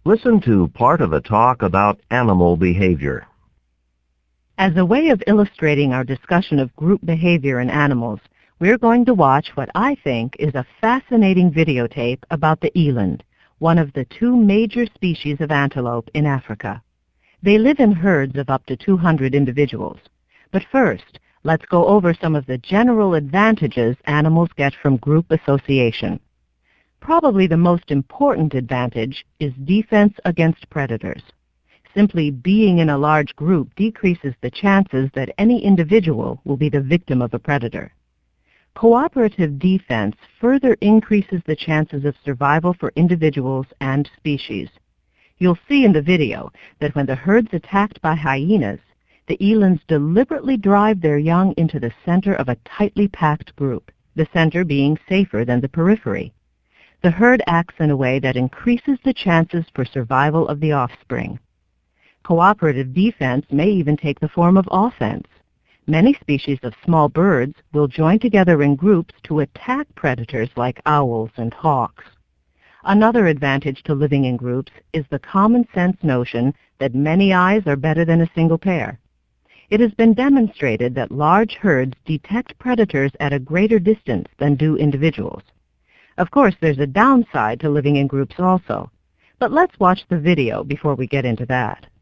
Listen to part of a talk about animal behavior. As a way of illustrating our discussion of group behavior in animals, we're going to watch what I think is a fascinating videotape about the eland, one of the two major species of antelope in Africa. They live in herds of up to 200 individuals. But first, let's go over some of the general advantages animals get from group association. Probably the most important advantage is defense against predators. Simply being in a large group decreases the chances that any individual will be the victim of a predator. Cooperative defense further increases the chances of survival for individuals and species. You'll see in the video that when the herd's attacked by hyenas, the elands deliberately drive their young into the center of a tightly packed group, the center being safer than the periphery. The herd acts in a way that increases the chances for survival of the offspring. Cooperative defense may even take the form of offense. Many species of small birds will join together in groups to attack predators like owls and hawks. Another advantage to living in groups is the common sense notion that many eyes are better than a single pair. It has been demonstrated that large herds detect predators at a greater distance than do individuals. Of course, there's a downside to living in groups also, but let's watch the video before we get into that.